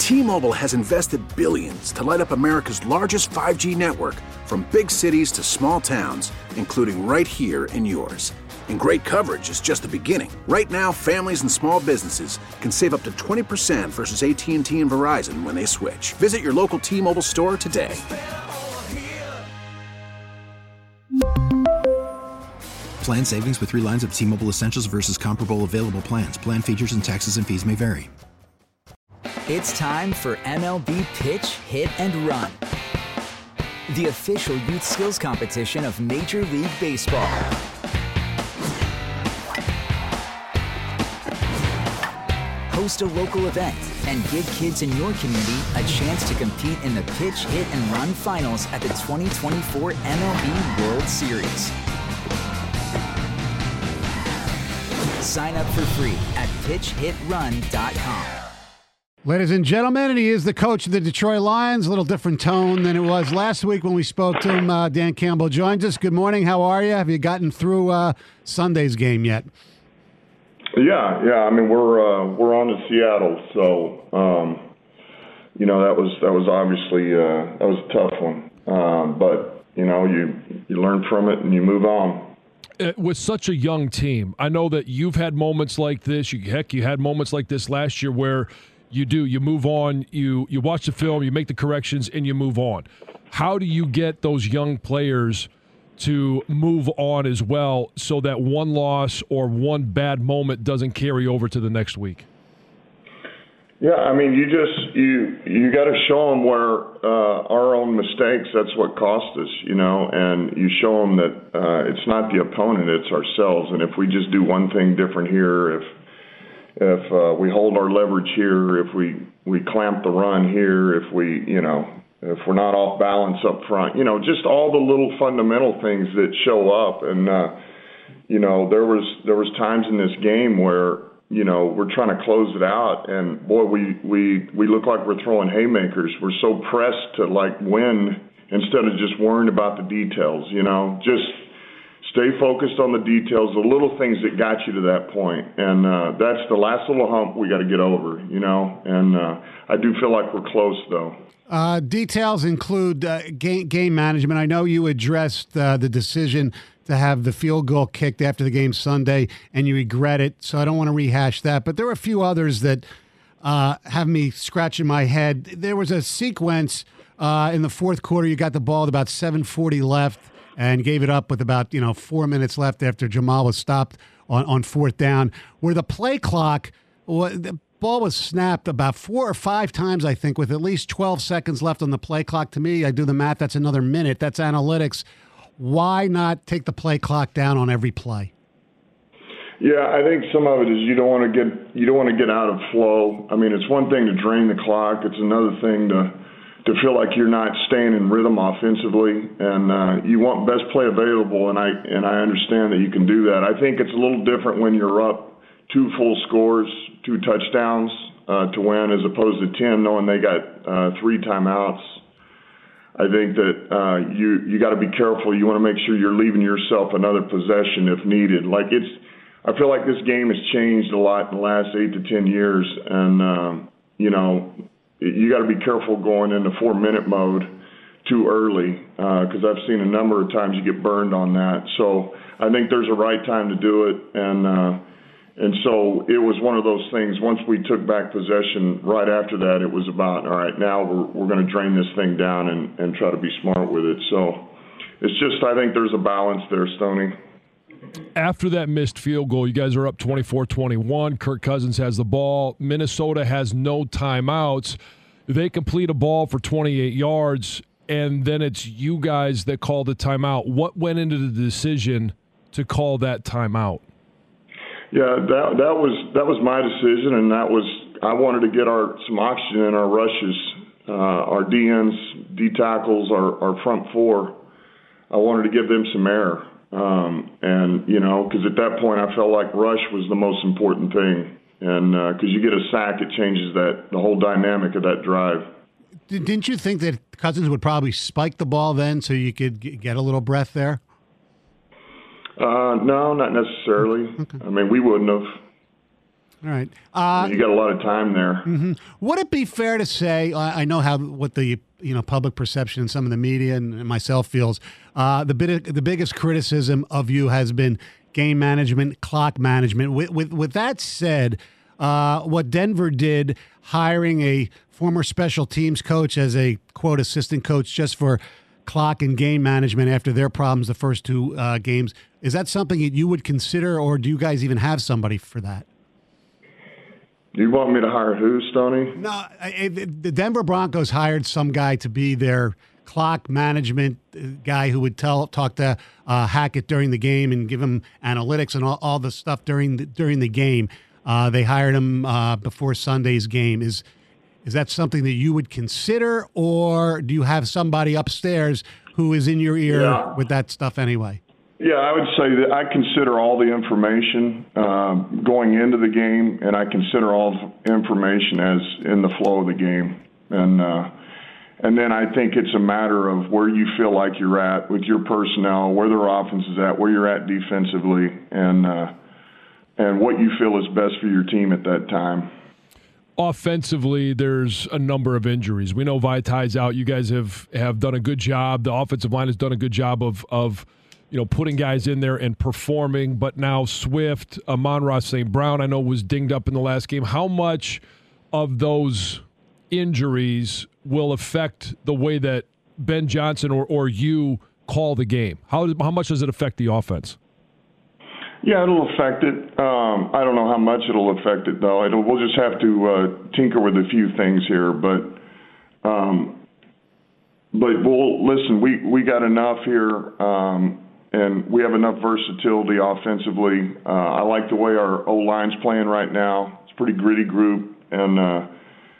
T-Mobile has invested billions to light up America's largest 5G network, from big cities to small towns, including right here in yours. And great coverage is just the beginning. Right now, families and small businesses can save up to 20% versus AT&T and Verizon when they switch. Visit your local T-Mobile store today. Plan savings with 3 lines of T-Mobile Essentials versus comparable available plans. Plan features and taxes and fees may vary. It's time for MLB Pitch, Hit, and Run, the official youth skills competition of Major League Baseball. Host a local event and give kids in your community a chance to compete in the Pitch, Hit, and Run finals at the 2024 MLB World Series. Sign up for free at pitchhitrun.com. Ladies and gentlemen, and he is the coach of the Detroit Lions. A little different tone than it was last week when we spoke to him. Dan Campbell joins us. Good morning. How are you? Have you gotten through Sunday's game yet? Yeah. I mean, we're on to Seattle, so that was obviously that was a tough one. But you learn from it and you move on. With such a young team, I know that you've had moments like this. You had moments like this last year where you move on, you watch the film, you make the corrections, and you move on. How do you get those young players to move on as well so that one loss or one bad moment doesn't carry over to the next week? Yeah, I mean, you got to show them where our own mistakes, that's what cost us, and you show them that it's not the opponent, it's ourselves. And if we just do one thing different here, if we hold our leverage here, if we clamp the run here, if we're not off balance up front, just all the little fundamental things that show up. And there was times in this game where we're trying to close it out, and boy, we look like we're throwing haymakers. We're so pressed to win instead of just worrying about the details. Just stay focused on the details, the little things that got you to that point, and that's the last little hump we got to get over. And I do feel like we're close though. Details include game management. I know you addressed the decision to have the field goal kicked after the game Sunday, and you regret it, so I don't want to rehash that. But there were a few others that have me scratching my head. There was a sequence in the fourth quarter. You got the ball at about 7:40 left and gave it up with about 4 minutes left after Jamal was stopped on fourth down, where the play clock, the ball was snapped about 4 or 5 times, I think, with at least 12 seconds left on the play clock. To me, I do the math, that's another minute. That's analytics. Why not take the play clock down on every play? Yeah, I think some of it is you don't want to get out of flow. I mean, it's one thing to drain the clock. It's another thing to feel like you're not staying in rhythm offensively, and you want best play available. And I understand that you can do that. I think it's a little different when you're up 2 full scores, 2 touchdowns to win, as opposed to 10, knowing they got 3 timeouts. I think that you got to be careful. You want to make sure you're leaving yourself another possession if needed. I feel like this game has changed a lot in the last 8 to 10 years, and you got to be careful going into 4-minute mode too early, because I've seen a number of times you get burned on that. So I think there's a right time to do it, and so it was one of those things. Once we took back possession, right after that, it was about, all right, now we're going to drain this thing down and try to be smart with it. So it's just, I think there's a balance there, Stoney. After that missed field goal, you guys are up 24-21. Kirk Cousins has the ball. Minnesota has no timeouts. They complete a ball for 28 yards, and then it's you guys that call the timeout. What went into the decision to call that timeout? Yeah, that was my decision, and that was, I wanted to get some oxygen in our rushes, our DNs, D tackles, our front 4. I wanted to give them some air, and because at that point I felt like rush was the most important thing, and because you get a sack, it changes the whole dynamic of that drive. Didn't you think that Cousins would probably spike the ball then, so you could get a little breath there? No, not necessarily. Okay. I mean, we wouldn't have. All right. You got a lot of time there. Mm-hmm. Would it be fair to say, I know what the public perception and some of the media and myself feels, the biggest criticism of you has been game management, clock management. With that said, what Denver did, hiring a former special teams coach as a, quote, assistant coach just for clock and game management after their problems the first two games, is that something that you would consider, or do you guys even have somebody for that? Do you want me to hire who, Stoney? No, the Denver Broncos hired some guy to be their clock management guy who would talk to Hackett during the game and give him analytics and all the stuff during the game. They hired him before Sunday's game. Is that something that you would consider, or do you have somebody upstairs who is in your ear with that stuff anyway? Yeah, I would say that I consider all the information going into the game, and I consider all information as in the flow of the game. And then I think it's a matter of where you feel like you're at with your personnel, where their offense is at, where you're at defensively, and what you feel is best for your team at that time. Offensively, there's a number of injuries. We know Vaitai's out. You guys have done a good job. The offensive line has done a good job of putting guys in there and performing. But now Swift, Amon-Ra St. Brown, I know was dinged up in the last game. How much of those injuries will affect the way that Ben Johnson or you call the game? How much does it affect the offense? Yeah, it'll affect it. I don't know how much it'll affect it, though. We'll just have to tinker with a few things here. But we'll listen. We got enough here, and we have enough versatility offensively. I like the way our O-line's playing right now. It's a pretty gritty group, and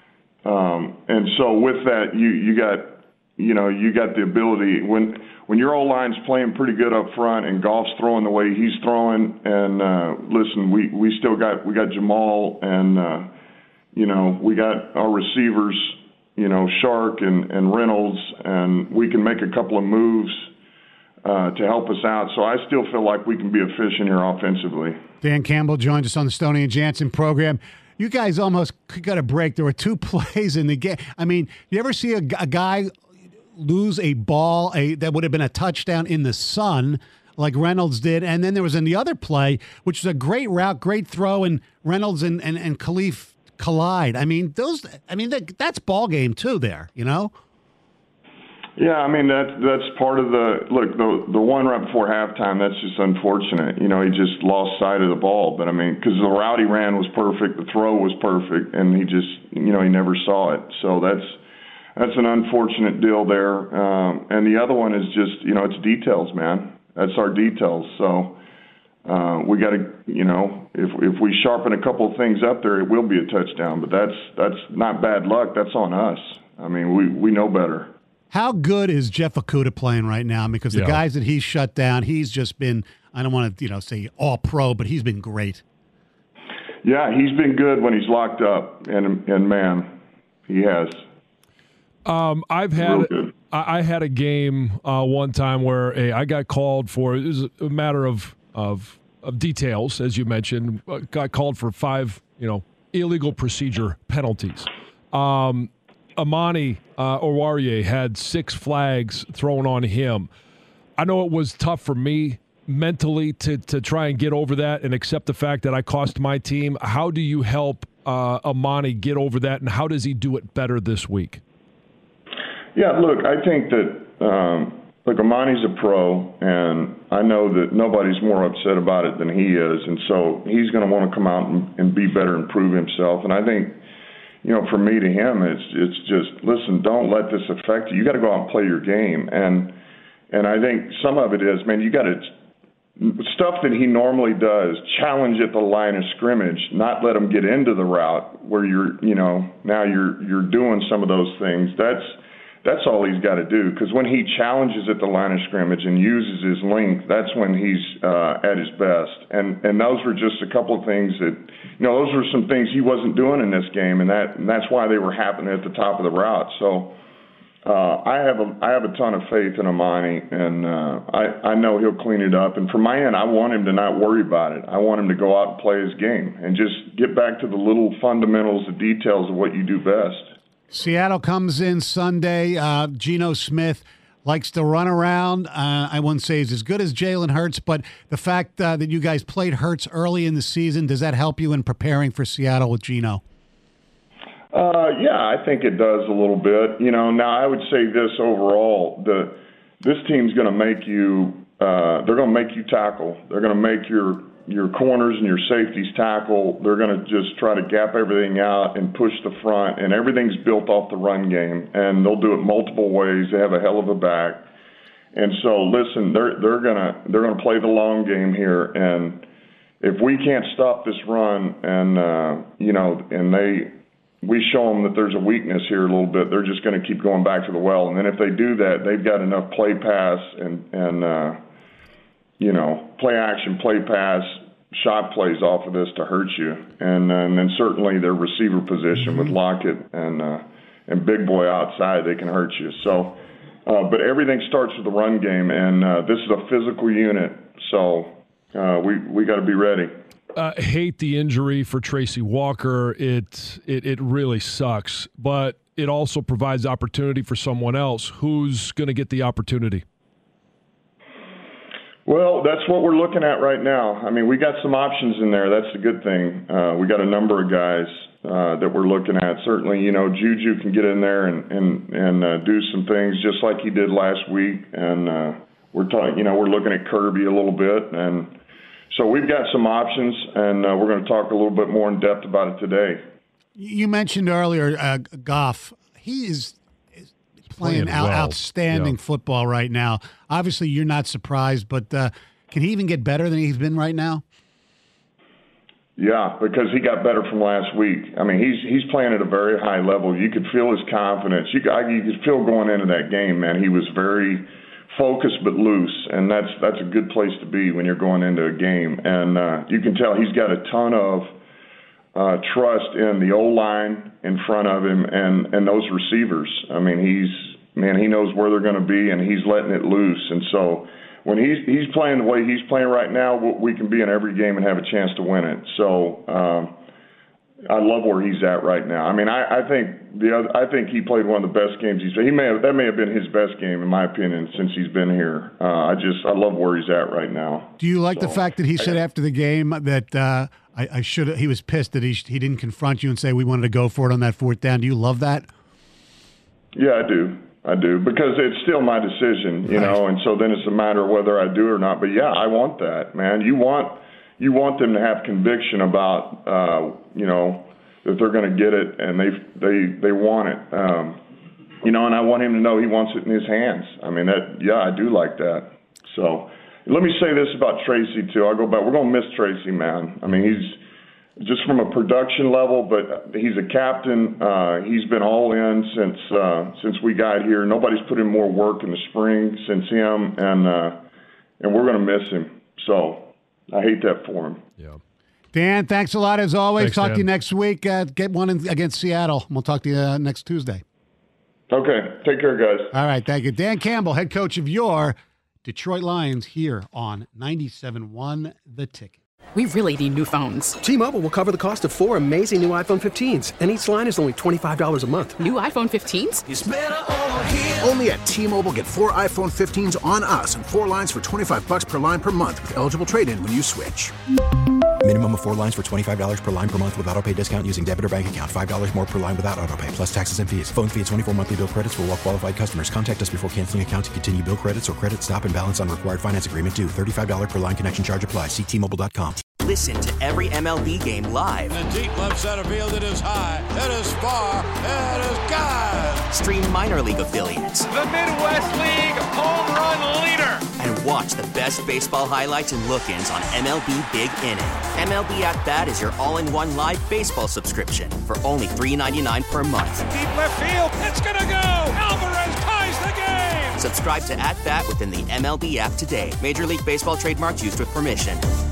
so with that, you got the ability when your O-line's playing pretty good up front and Goff's throwing the way he's throwing, and listen, we still got Jamal, and we got our receivers, Shark and Reynolds, and we can make a couple of moves to help us out. So I still feel like we can be efficient here offensively. Dan Campbell joined us on the Stoney and Jansen program. You guys almost got a break. There were two plays in the game. I mean, you ever see a guy lose a ball that would have been a touchdown in the sun like Reynolds did? And then there was in the other play, which was a great route, great throw, and Reynolds and Khalif collide. I mean, that's ball game too there, Yeah, I mean, that's part of the one right before halftime, that's just unfortunate. He just lost sight of the ball. But, I mean, because the route he ran was perfect, the throw was perfect, and he just, he never saw it. So that's an unfortunate deal there. And the other one is just, it's details, man. That's our details. So we got to, if we sharpen a couple of things up there, it will be a touchdown. But that's not bad luck. That's on us. I mean, we know better. How good is Jeff Okudah playing right now? Because the guys that he's shut down, he's just been, I don't want to, say all pro, but he's been great. Yeah, he's been good when he's locked up, and man, he has. I had a game one time where I got called for, it was a matter of details, as you mentioned, got called for 5, illegal procedure penalties. Amani Oruwariye had 6 flags thrown on him. I know it was tough for me mentally to try and get over that and accept the fact that I cost my team. How do you help Amani get over that, and how does he do it better this week? Yeah, look, I think that Amani's a pro, and I know that nobody's more upset about it than he is, and so he's going to want to come out and be better and prove himself. And I think, for me to him, it's just, listen, don't let this affect you. You got to go out and play your game. And I think some of it is, man, you got to, stuff that he normally does, challenge at the line of scrimmage, not let him get into the route where now you're doing some of those things. That's all he's got to do, because when he challenges at the line of scrimmage and uses his length, that's when he's at his best. And those were just a couple of things that, those were some things he wasn't doing in this game, and that's why they were happening at the top of the route. So I have a ton of faith in Amani, and I know he'll clean it up. And from my end, I want him to not worry about it. I want him to go out and play his game and just get back to the little fundamentals, the details of what you do best. Seattle comes in Sunday. Geno Smith likes to run around. I wouldn't say he's as good as Jalen Hurts, but the fact that you guys played Hurts early in the season, does that help you in preparing for Seattle with Geno? Yeah, I think it does a little bit. Now I would say this overall: this team's going to make you. They're going to make you tackle. They're going to make your corners and your safeties tackle. They're going to just try to gap everything out and push the front, and everything's built off the run game. And they'll do it multiple ways. They have a hell of a back, and so listen, they're gonna play the long game here. And if we can't stop this run, we show them that there's a weakness here a little bit, they're just going to keep going back to the well. And then if they do that, they've got enough play pass and play action, play pass, shot plays off of this to hurt you. And then certainly their receiver position with Lockett and Big Boy outside, they can hurt you. So, but everything starts with the run game, and this is a physical unit, so we got to be ready. Hate the injury for Tracy Walker. It really sucks, but it also provides opportunity for someone else. Who's going to get the opportunity? Well, that's what we're looking at right now. I mean, we got some options in there. That's the good thing. We got a number of guys that we're looking at. Certainly, Juju can get in there and do some things just like he did last week. And we're looking at Kirby a little bit, and so we've got some options, and we're going to talk a little bit more in depth about it today. You mentioned earlier Goff. He is playing outstanding football right now. Obviously, you're not surprised, but can he even get better than he's been right now? Yeah, because he got better from last week. I mean, he's playing at a very high level. You could feel his confidence. You could feel going into that game, man, he was very focused but loose, and that's a good place to be when you're going into a game. And you can tell he's got a ton of trust in the O-line in front of him and those receivers. I mean, he knows where they're going to be, and he's letting it loose. And so when he's playing the way he's playing right now, we can be in every game and have a chance to win it. So I love where he's at right now. I mean, I think he played one of the best games he's played. That may have been his best game, in my opinion, since he's been here. I love where he's at right now. Do you like the fact that he said after the game that he was pissed that he didn't confront you and say we wanted to go for it on that fourth down? Do you love that? Yeah, I do, because it's still my decision, and so then it's a matter of whether I do or not. But yeah, I want that, man. You want them to have conviction about, that they're going to get it, and they want it, and I want him to know he wants it in his hands. I mean, I do like that. So let me say this about Tracy too. I'll go back. We're going to miss Tracy, man. I mean, he's just from a production level, but he's a captain. He's been all in since we got here. Nobody's put in more work in the spring since him, and we're going to miss him. So I hate that for him. Yeah. Dan, thanks a lot as always. Thanks, talk Dan. to you next week. Get one against Seattle. We'll talk to you next Tuesday. Okay. Take care, guys. All right. Thank you. Dan Campbell, head coach of your Detroit Lions, here on 97.1 The Ticket. We really need new phones. T-Mobile will cover the cost of 4 amazing new iPhone 15s, and each line is only $25 a month. New iPhone 15s? It's better over here. Only at T-Mobile, get 4 iPhone 15s on us and 4 lines for $25 per line per month with eligible trade-in when you switch. Minimum of 4 lines for $25 per line per month with autopay discount using debit or bank account. $5 more per line without autopay, plus taxes and fees. Phone fee at 24 monthly bill credits for well-qualified customers. Contact us before canceling account to continue bill credits or credit stop and balance on required finance agreement due. $35 per line connection charge applies. See T-Mobile.com. Listen to every MLB game live. In the deep left center field, it is high, it is far, it is gone. Stream minor league affiliates. The Midwest League home run leader. And watch the best baseball highlights and look-ins on MLB Big Inning. MLB At Bat is your all-in-one live baseball subscription for only $3.99 per month. Deep left field, it's gonna go. Alvarez ties the game. Subscribe to At Bat within the MLB app today. Major League Baseball trademarks used with permission.